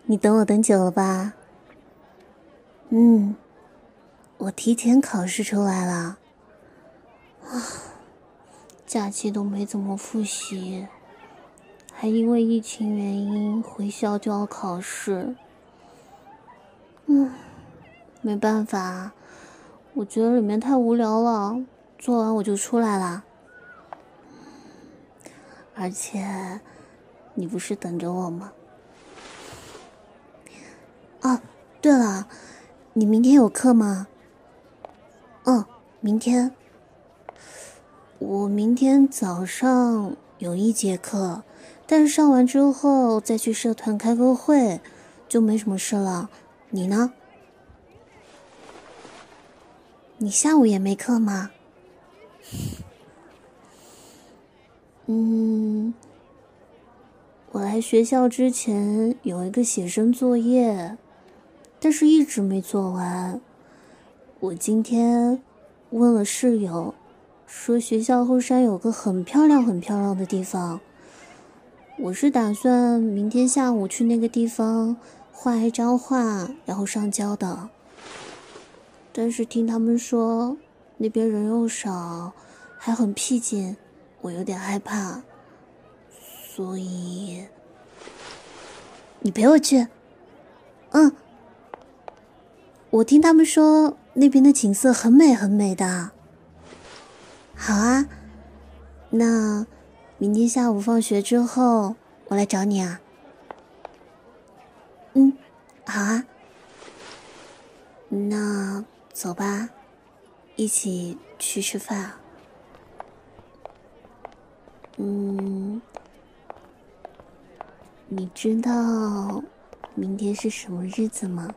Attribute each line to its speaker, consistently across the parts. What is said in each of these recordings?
Speaker 1: 你等我等久了吧？我提前考试出来了，假期都没怎么复习，还因为疫情原因回校就要考试。没办法，我觉得里面太无聊了，做完我就出来了。而且，你不是等着我吗？哦，对了，你明天有课吗？明天。我明天早上有一节课，但是上完之后再去社团开个会，就没什么事了。你呢？你下午也没课吗？我来学校之前有一个写生作业，但是一直没做完。我今天问了室友，说学校后山有个很漂亮很漂亮的地方，我是打算明天下午去那个地方画一张画，然后上交的。但是听他们说那边人又少，还很僻静，我有点害怕，所以你陪我去。我听他们说那边的景色很美很美的。好啊，那明天下午放学之后我来找你啊。好啊，那走吧，一起去吃饭。你知道明天是什么日子吗？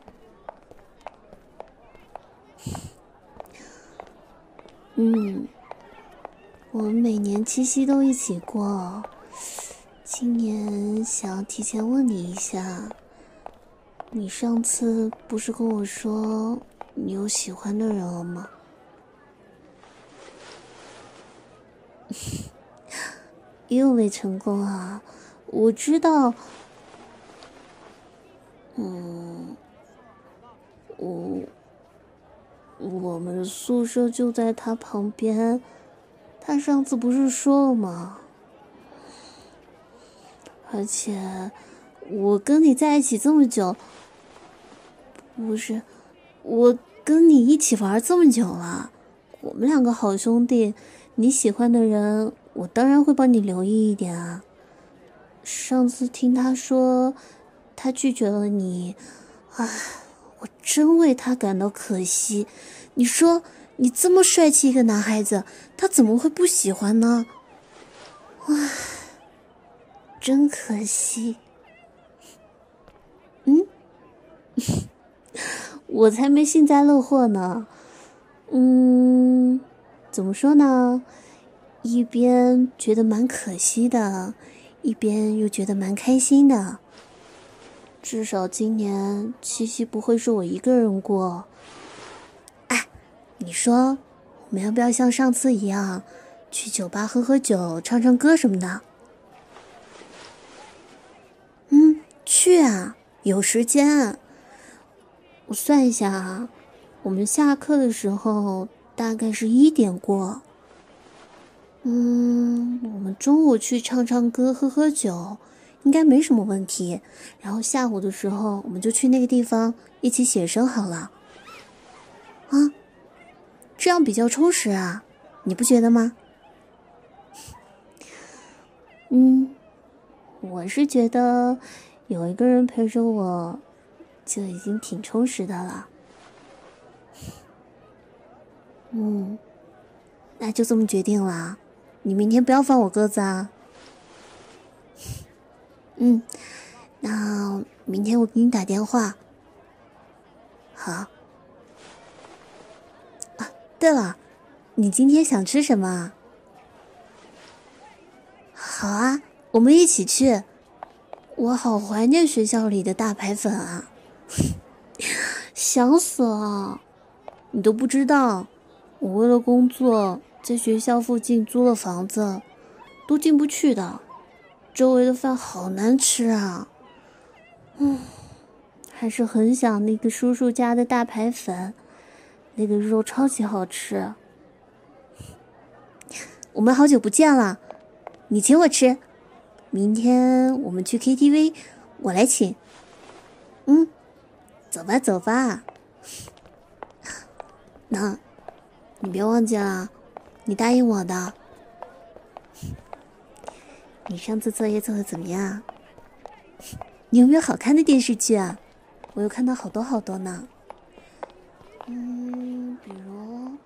Speaker 1: 我们每年七夕都一起过，今年想要提前问你一下，你上次不是跟我说你有喜欢的人了吗？又没成功啊，我知道。我们宿舍就在他旁边，他上次不是说了吗？而且我跟你在一起这么久，不是，我跟你一起玩这么久了，我们两个好兄弟，你喜欢的人我当然会帮你留意一点啊。上次听他说他拒绝了你，我真为他感到可惜。你说你这么帅气一个男孩子，他怎么会不喜欢呢？真可惜。我才没幸灾乐祸呢。怎么说呢？一边觉得蛮可惜的，一边又觉得蛮开心的。至少今年七夕不会是我一个人过。你说我们要不要像上次一样去酒吧喝喝酒唱唱歌什么的？去啊，有时间。我算一下啊，我们下课的时候大概是1点过。我们中午去唱唱歌喝喝酒应该没什么问题，然后下午的时候我们就去那个地方一起写生好了。这样比较充实啊，你不觉得吗？我是觉得有一个人陪着我就已经挺充实的了。那就这么决定了，你明天不要放我鸽子啊。那明天我给你打电话。好。对了，你今天想吃什么啊？好啊，我们一起去。我好怀念学校里的大排粉啊，想死了。你都不知道，我为了工作在学校附近租了房子，都进不去的，周围的饭好难吃啊。 还是很想那个叔叔家的大排粉，那个肉超级好吃。我们好久不见了，你请我吃，明天我们去 KTV， 我来请。走吧走吧。那，你别忘记了，你答应我的。你上次作业做的怎么样？你有没有好看的电视剧啊？我有看到好多好多呢。比如，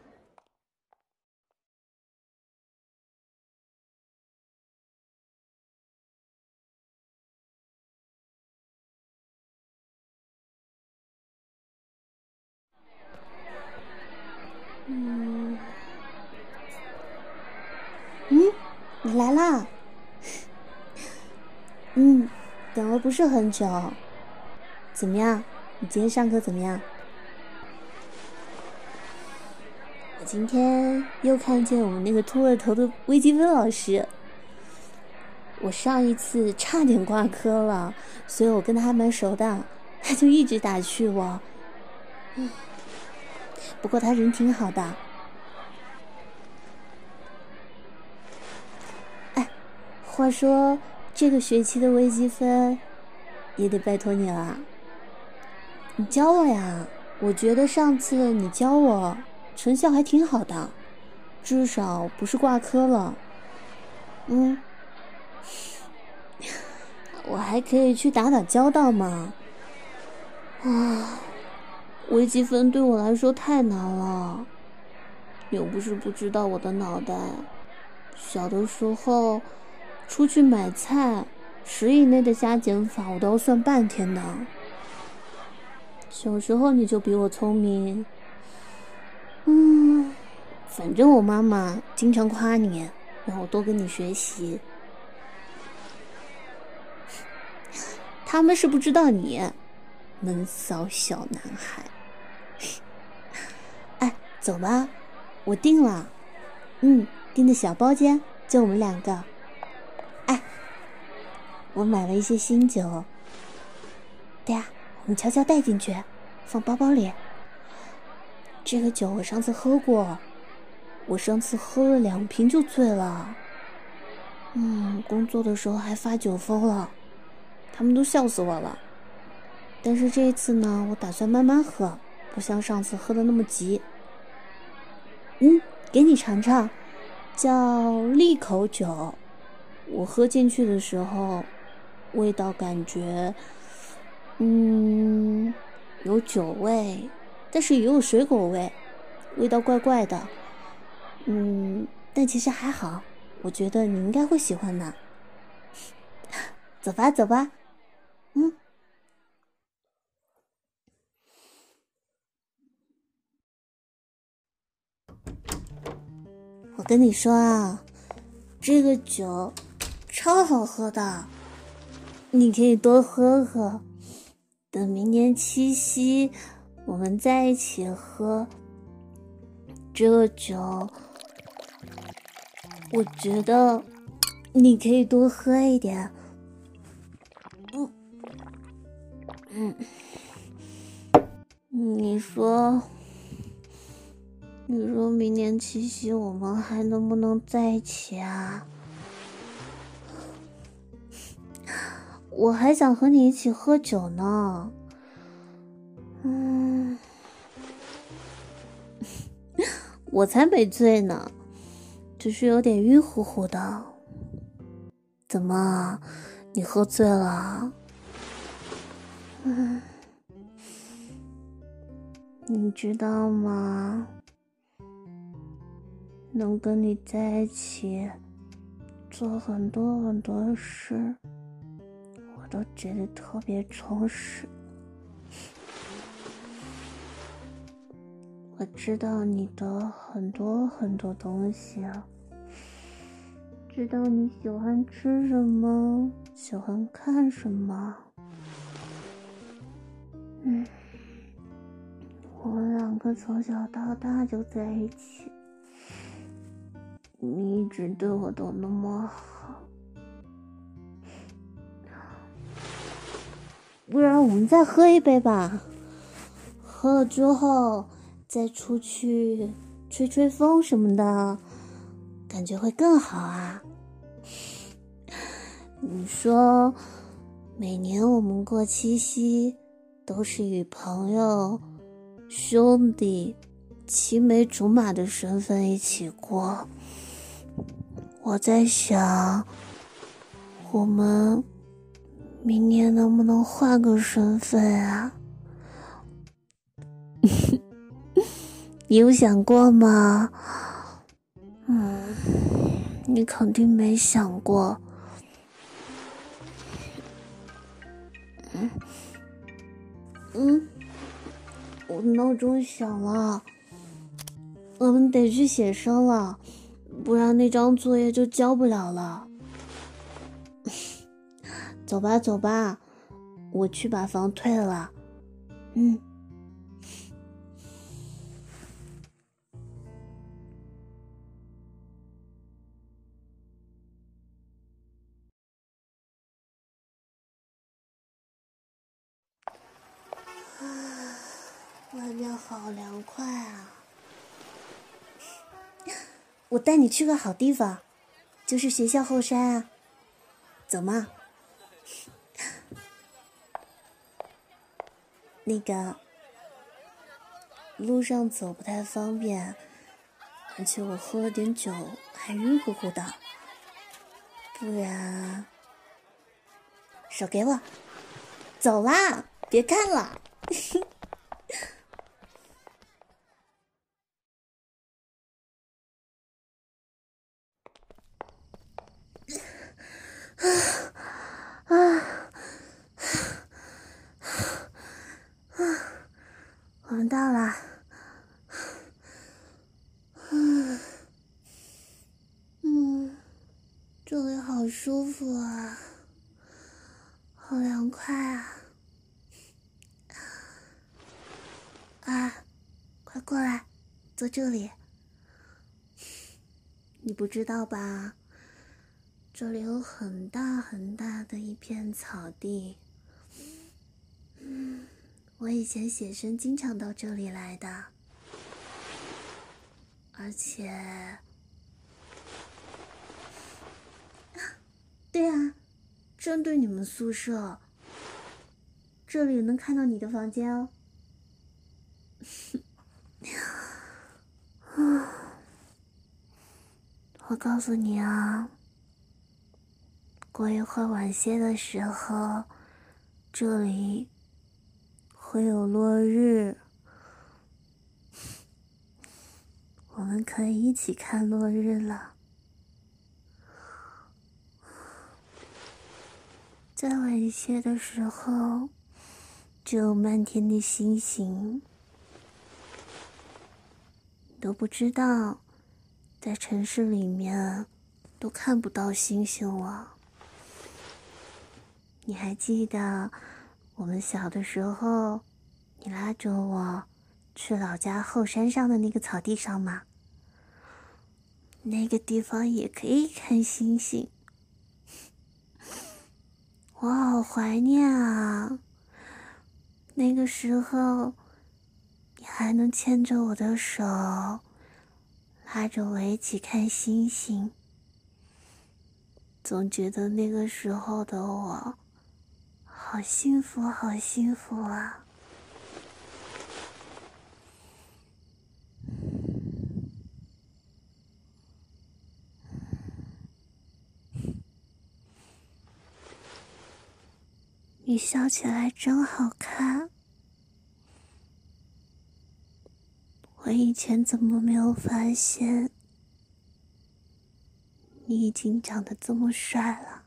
Speaker 1: 你来啦。等了不是很久。怎么样？你今天上课怎么样？我今天又看见我们那个秃了头的微积分老师。我上一次差点挂科了，所以我跟他还蛮熟的，他就一直打趣我。不过他人挺好的。哎，话说这个学期的微积分也得拜托你了，你教我呀。我觉得上次你教我成效还挺好的，至少不是挂科了。我还可以去打打交道嘛。微积分对我来说太难了，又不是不知道我的脑袋。小的时候出去买菜，10以内的加减法我都要算半天的。小时候你就比我聪明。反正我妈妈经常夸你，让我多跟你学习。他们是不知道你闷骚小男孩。哎，走吧，我订了。订的小包间，就我们2个。哎，我买了一些新酒。对呀，我们悄悄带进去，放包包里。这个酒我上次喝过，我上次喝了2瓶就醉了。工作的时候还发酒疯了，他们都笑死我了。但是这一次呢，我打算慢慢喝，不像上次喝的那么急。给你尝尝，叫利口酒。我喝进去的时候，味道感觉，有酒味，但是也有水果味，味道怪怪的。但其实还好，我觉得你应该会喜欢的。走吧走吧。我跟你说啊，这个酒超好喝的，你可以多喝喝。等明年7夕我们在一起喝这个酒，我觉得你可以多喝一点。你说明年7夕我们还能不能在一起啊？我还想和你一起喝酒呢。我才没醉呢，只是有点晕乎乎的。怎么，你喝醉了？你知道吗？能跟你在一起做很多很多事，我都觉得特别充实。我知道你的很多很多东西啊，知道你喜欢吃什么，喜欢看什么。我们2个从小到大就在一起，你一直对我都那么好。 不然我们再喝一杯吧，喝了之后再出去吹吹风什么的，感觉会更好啊。你说每年我们过七夕都是以朋友、兄弟、青梅竹马的身份一起过，我在想我们明年能不能换个身份啊？你有想过吗？你肯定没想过。我的闹钟响了，我们得去写生了，不然那张作业就交不了了。走吧走吧，我去把房退了。外面好凉快啊，我带你去个好地方，就是学校后山啊，走嘛。那个路上走不太方便，而且我喝了点酒，还晕乎乎的，不然手给我，走啦，别看了。我们到了。这里好舒服啊，好凉快啊！啊，快过来，坐这里。你不知道吧？这里有很大很大的一片草地。我以前写生经常到这里来的，而且，对啊，正对你们宿舍，这里能看到你的房间哦。我告诉你啊，过一会儿晚些的时候，这里会有落日，我们可以一起看落日了。再晚一些的时候，就有漫天的星星。你都不知道，在城市里面都看不到星星了。你还记得我们小的时候，你拉着我去老家后山上的那个草地上吗？那个地方也可以看星星。我好怀念啊！那个时候，你还能牵着我的手，拉着我一起看星星。总觉得那个时候的我，好幸福，好幸福啊！你笑起来真好看。我以前怎么没有发现，你已经长得这么帅了？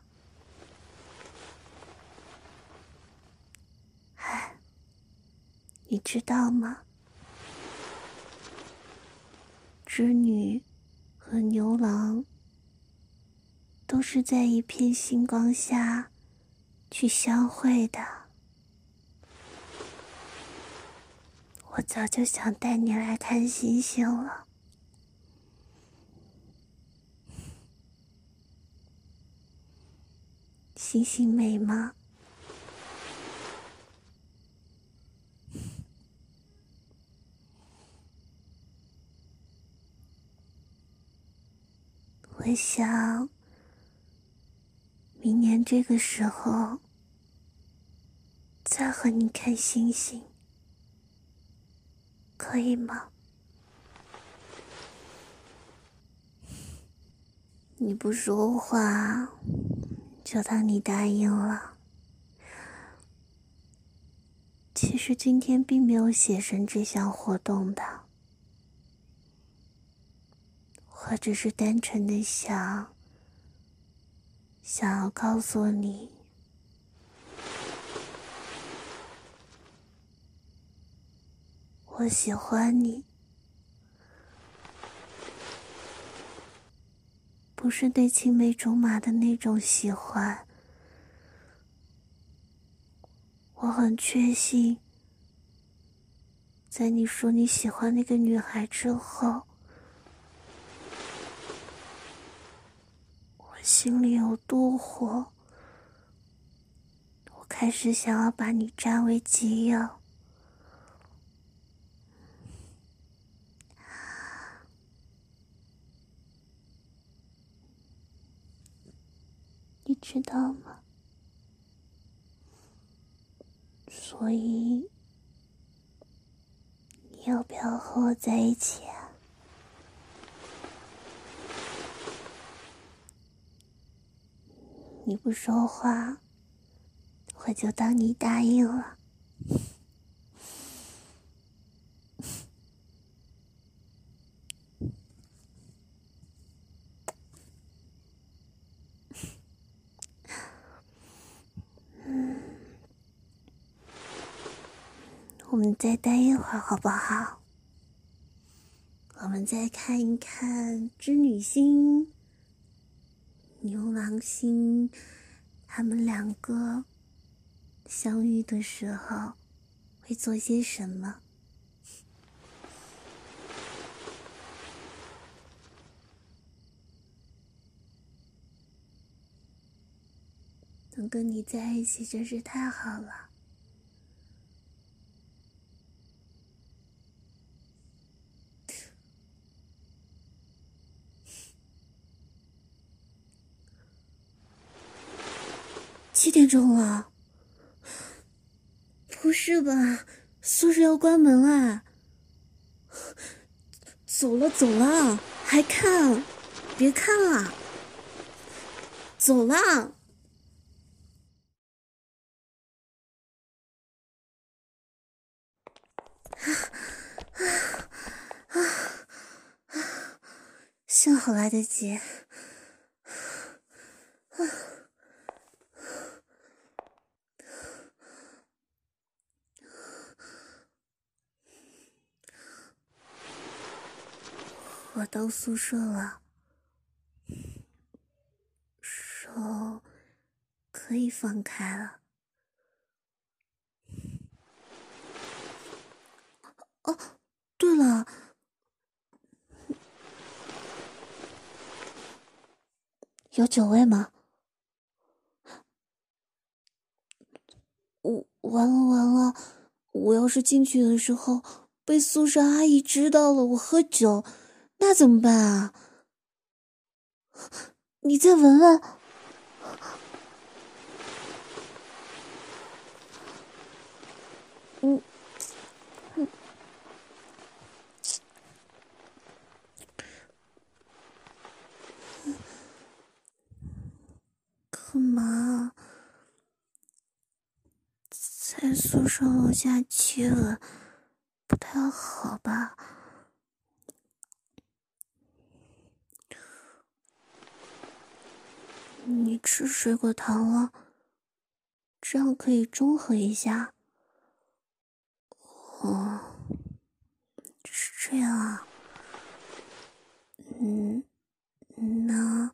Speaker 1: 哎，你知道吗？织女和牛郎都是在一片星光下去相会的。我早就想带你来看星星了。星星美吗？ 我想明年这个时候再和你看星星，可以吗？你不说话，就当你答应了。其实今天并没有写成这项活动的，我只是单纯的想要告诉你，我喜欢你，不是对青梅竹马的那种喜欢。我很确信，在你说你喜欢那个女孩之后，我心里有妒火，我开始想要把你占为己有。你知道吗？所以，你要不要和我在一起啊？你不说话，我就当你答应了。我们再待一会儿好不好？我们再看一看织女星、牛郎星，他们两个相遇的时候会做些什么。能跟你在一起真是太好了。7点钟了，不是吧？宿舍要关门啦！走了走了，还看？别看了，走了。幸好来得及。我到宿舍了，手可以放开了。哦，对了，有酒味吗？完了完了，我要是进去的时候被宿舍阿姨知道了我喝酒，那怎么办啊？你再闻闻。干嘛？在宿舍楼下接吻，不太好吧？你吃水果糖了，这样可以中和一下。哦，是这样啊。那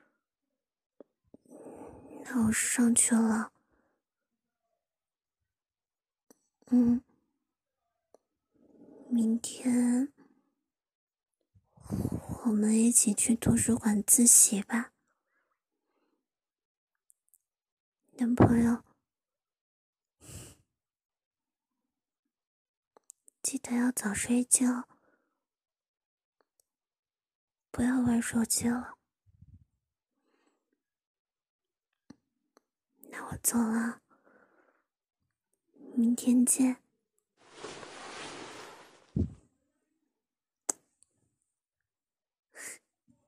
Speaker 1: 我上去了。明天我们一起去图书馆自习吧。男朋友，记得要早睡觉，不要玩手机了。 走了，明天见。